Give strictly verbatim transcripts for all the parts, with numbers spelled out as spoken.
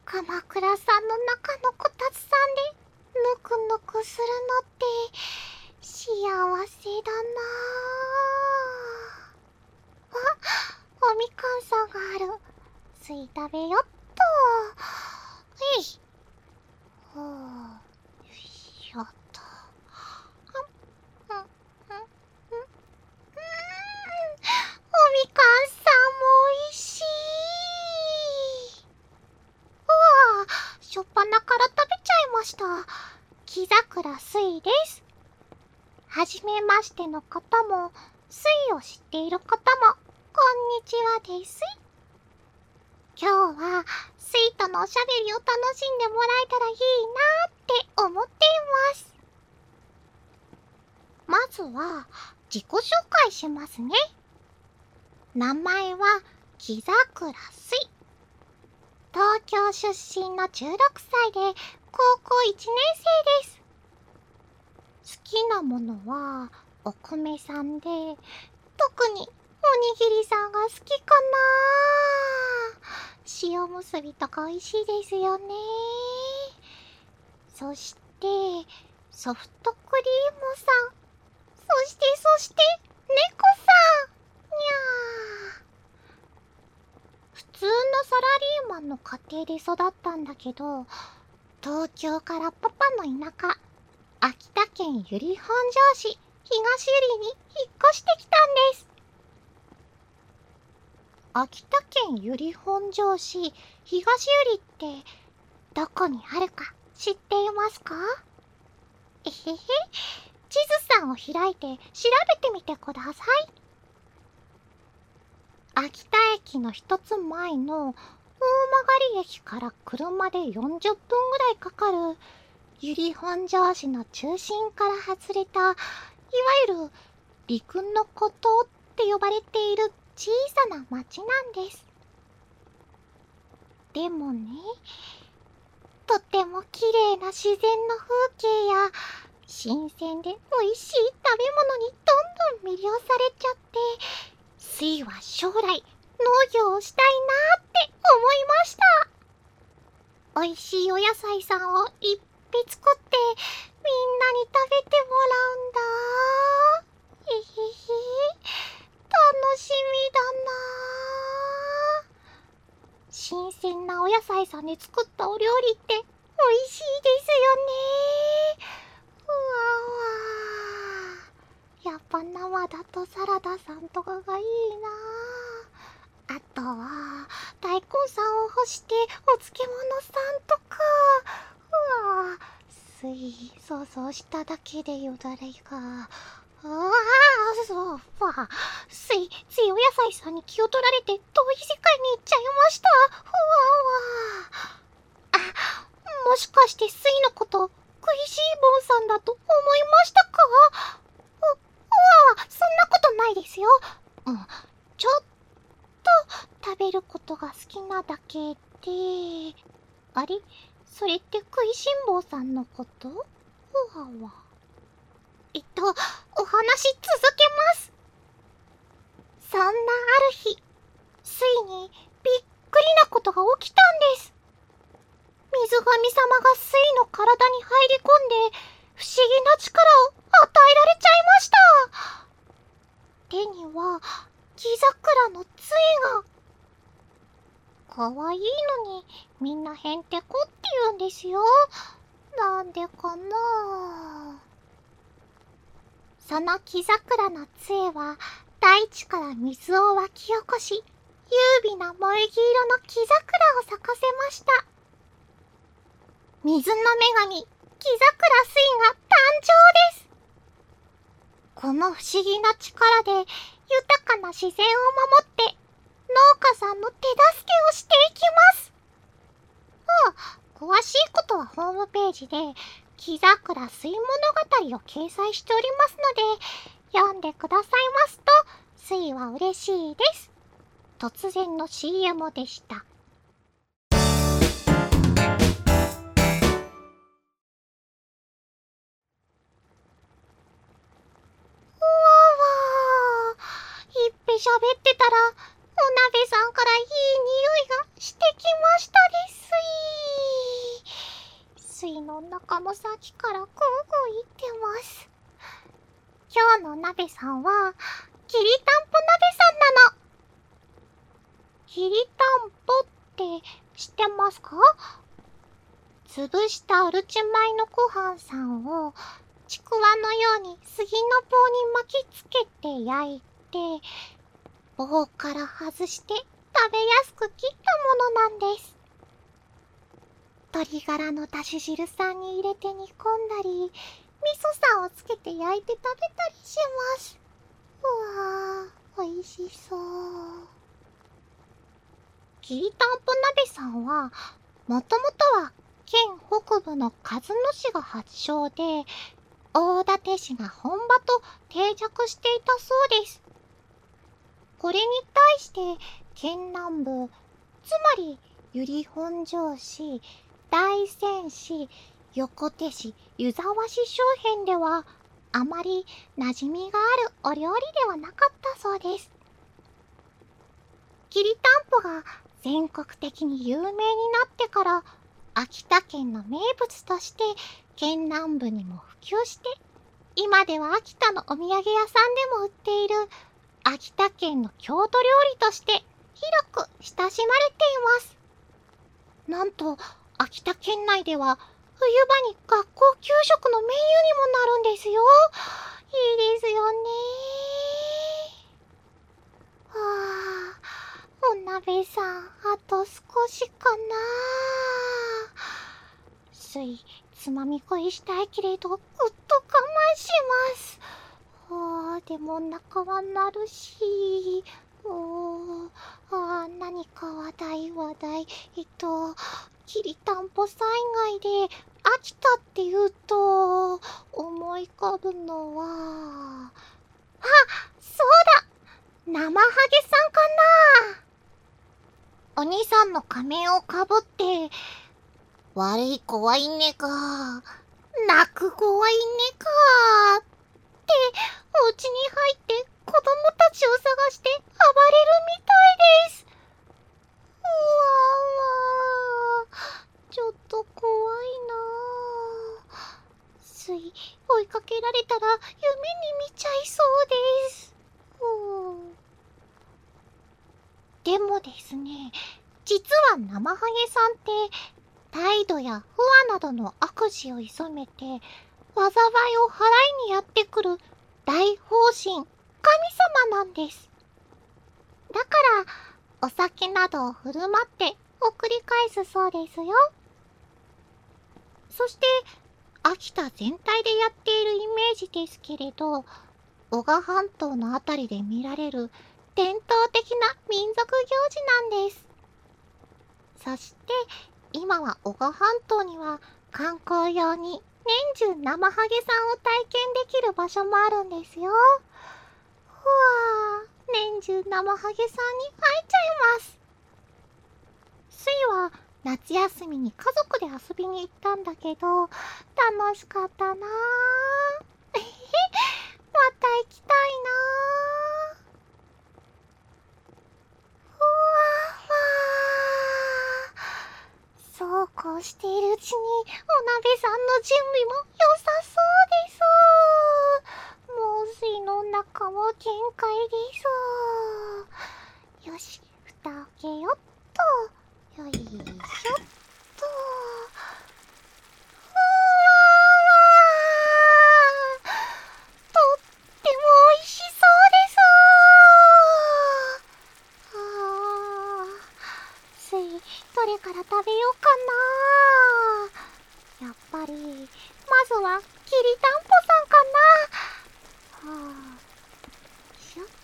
鎌倉さんの中のこたつさんでぬくぬくするのって幸せだなあ。あ、おみかんさんがある。すい食べよっと。えい。ほう、よいしょっと。うん、うん、うん、うん。おみかんさんもおいしい。うわあ、しょっぱなから食べちゃいました。木桜すいです。はじめましての方も、すいを知っている方も、こんにちはです。今日はすいとのおしゃべりを楽しんでもらえたらいいなって思っています。まずは自己紹介しますね。名前は木桜すい。東京出身のじゅうろくさいで高校いちねん生です。好きなものはお米さんで、特におにぎりさんが好きかな。塩むすびとか美味しいですよね。そしてソフトクリームさん、そしてそして猫さん。にゃー。普通のサラリーマンの家庭で育ったんだけど、東京からパパの田舎、秋田県由利本荘市東由利に引っ越してきたんです。秋田県由利本荘市東由利ってどこにあるか知っていますか？えへへ、地図さんを開いて調べてみてください。秋田駅の一つ前の大曲駅から車でよんじゅっぷんぐらいかかる由利本荘市の中心から外れた、いわゆる陸の孤島って呼ばれている小さな町なんです。でもね、とっても綺麗な自然の風景や新鮮で美味しい食べ物にどんどん魅了されちゃって、すいは将来農業をしたいなって思いました。美味しいお野菜さんをいっぱい作ってみんなに食べてもらうんだ。へへへ、楽しみだな。新鮮なお野菜さんで作ったお料理って美味しいですよね。うわうわ、やっぱ生だとサラダさんとかがいいな。あとは大根さんを干してお漬物さんとか。うわ、すい想像しただけでよだれが。うわあ、そうわ、すいついお野菜さんに気を取られて遠い世界に行っちゃいました。ふわわあ、もしかしてすいのこと食いしん坊さんだと思いましたか？う、うわわ、そんなことないですよ。うん、ちょっと食べることが好きなだけで。あれ、それって食いしん坊さんのこと？うわわ。えっと、お話続けます。そんなある日、ついにびっくりなことが起きたんです。水神様がスイの体に入り込んで不思議な力を与えられちゃいました。手には木桜の杖が。かわいいのにみんなへんてこって言うんですよ。なんでかな。その木桜の杖は大地から水を湧き起こし、優美な萌黄色の木桜を咲かせました。水の女神、木桜すいが誕生です。この不思議な力で豊かな自然を守って農家さんの手助けをしていきます。うん、詳しいことはホームページで木桜すい物語を掲載しておりますので、読んでくださいますとすいは嬉しいです。突然の シーエム でした。いっぺ喋ってたらお鍋さんからいい匂いがしてきましたです。 いのお腹もさっきからグーグー言ってます。今日の鍋さんはきりたんぽ鍋さんなの。きりたんぽって知ってますか？潰したうるち米のご飯さんをちくわのように杉の棒に巻きつけて焼いて、棒から外して食べやすく切ったものなんです。鶏ガラのだし汁さんに入れて煮込んだり、味噌さんをつけて焼いて食べたりします。うわー、おいしそう。きりたんぽ鍋さんは、もともとは県北部の鹿角市が発祥で、大館市が本場と定着していたそうです。これに対して県南部、つまり由利本荘市、大仙市、横手市、湯沢市周辺ではあまり馴染みがあるお料理ではなかったそうです。きりたんぽが全国的に有名になってから、秋田県の名物として県南部にも普及して、今では秋田のお土産屋さんでも売っている秋田県の郷土料理として広く親しまれています。なんと秋田県内では冬場に学校給食のメニューにもなるんですよ。いいですよね。はあ、お鍋さん、あと少しかな。ついつまみ食いしたいけれど、ぐっと我慢します。あー、でもお腹は鳴るし、おー、あー、何か話題話題、えっと、きりたんぽさん以外で秋田って言うと、思い浮かぶのは、あ、そうだ、生ハゲさんかな。お兄さんの仮面をかぶって、悪い子はいねか、泣く子はいねかって、お家に入って子供たちを探して暴れるみたいです。うわうわ、ちょっと怖いなあ。つい追いかけられたら夢に見ちゃいそうです。うでもですね、実は生ハゲさんって態度や不和などの悪事を潜めて災いを払いにやってくる大方神、神様なんです。だからお酒などを振る舞って送り返すそうですよ。そして秋田全体でやっているイメージですけれど、男鹿半島のあたりで見られる伝統的な民族行事なんです。そして今は男鹿半島には観光用に年中生ハゲさんを体験できる場所もあるんですよ。ふわー、年中生ハゲさんに会えちゃいます。スイは夏休みに家族で遊びに行ったんだけど楽しかったなー。えへへ、また行きたいなー。ふわーわー、そうこうしているうちにお鍋さんの準備も良さそうです。もうスイのお腹も限界です。よし、蓋開けよっと。よいしょっと。ふわー、とっても美味しそうです。あー、ついどれから食べようかな。やっぱりまずはきりたんぽさんかな。はあ、しょっ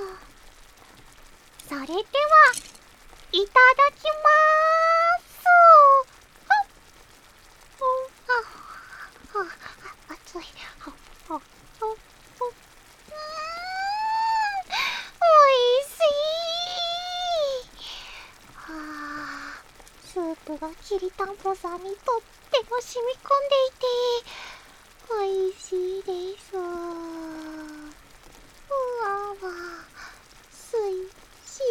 と。それではいただきまーす。あっ、あ、あ、熱い。あ、あ、あ、あ、うーん、おいしい。はあ、スープがきりたんぽさんにとっても染み込んでいておいしいです。うわわ、すい幸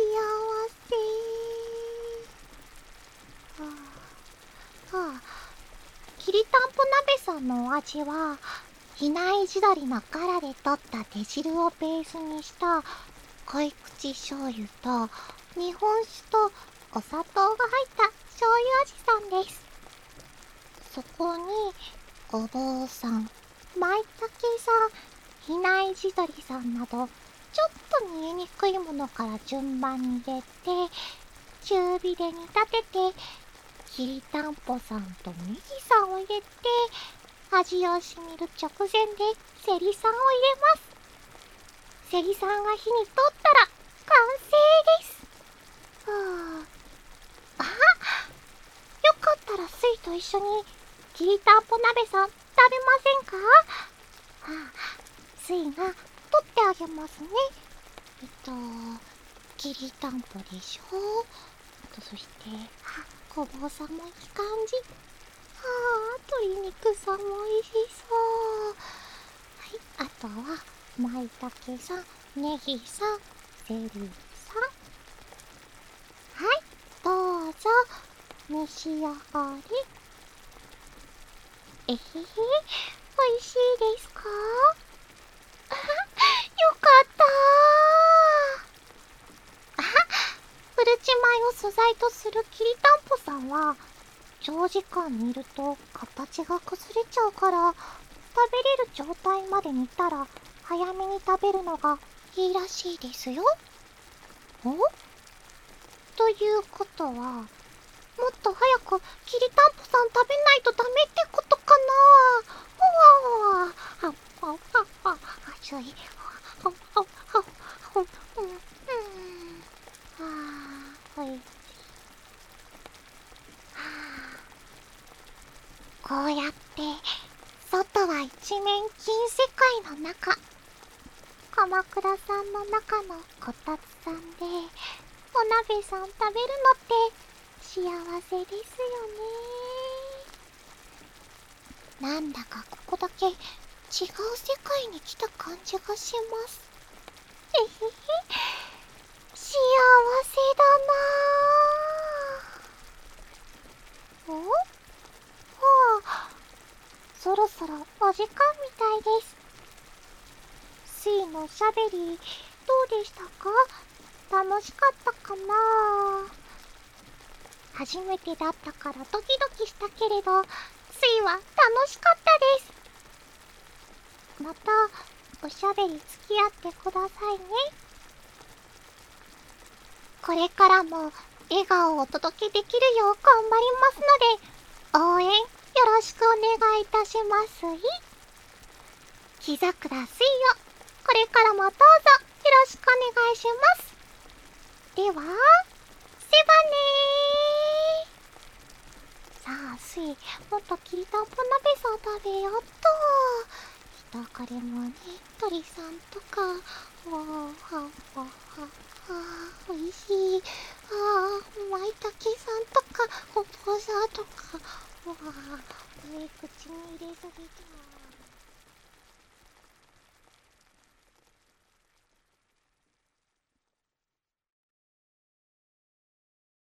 せ。はあ、はあ、ききりたんぽ鍋さんのお味は、比内地鶏の殻で取った手汁をベースにした濃い口醤油と日本酒とお砂糖が入った醤油味さんです。そこにごぼうさん、舞茸さん、比内地鶏さんなどちょっと煮えにくいものから順番に入れて、中火で煮立てて、きりたんぽさんとネギさんを入れて、味をしみる直前でセリさんを入れます。セリさんが火に通ったら完成です。はあ、あ、よかったらスイと一緒にきりたんぽ鍋さん食べませんか？はあ、スイが取ってあげますね。えっと、きりたんぽでしょ。とそして、あ、ごぼうさんもいい感じ。はあ、鶏肉さんも美味しそう。はい、あとは舞茸さん、ネギさん、セリさん。はい、どうぞ召し上がれ。えへへ、美味しいですか？よかったー。あ、うるち米を素材とするきりたんぽさんは長時間煮ると形が崩れちゃうから、食べれる状態まで煮たら早めに食べるのがいいらしいですよ。お？ということは、もっと早くきりたんぽさん食べないとダメってことかな？ほわわわ、はっはっはっは、熱い。はっはっはっは、うん、うん、あー、おいしい。こうやって外は一面金世界の中、鎌倉さんの中のこたつさんでお鍋さん食べるのって幸せですよね。なんだかここだけ違う世界に来た感じがします。えへへ、幸せだなぁ。お？はあ、そろそろお時間みたいです。スイのしゃべりどうでしたか？楽しかったかな？初めてだったからドキドキしたけれど、スイは楽しかったです。またおしゃべり付き合ってくださいね。これからも笑顔をお届けできるよう頑張りますので、応援よろしくお願いいたしますい。木桜スイをこれからもどうぞよろしくお願いします。では、せばねー。さあスイ、もっときりたんぽ鍋さん食べよっと。人かれもね、鳥さんとか、わーはわはあー、おいしい。あー、舞茸さんとか、おぼうさんとか、わー、上口に入れすぎちゃう。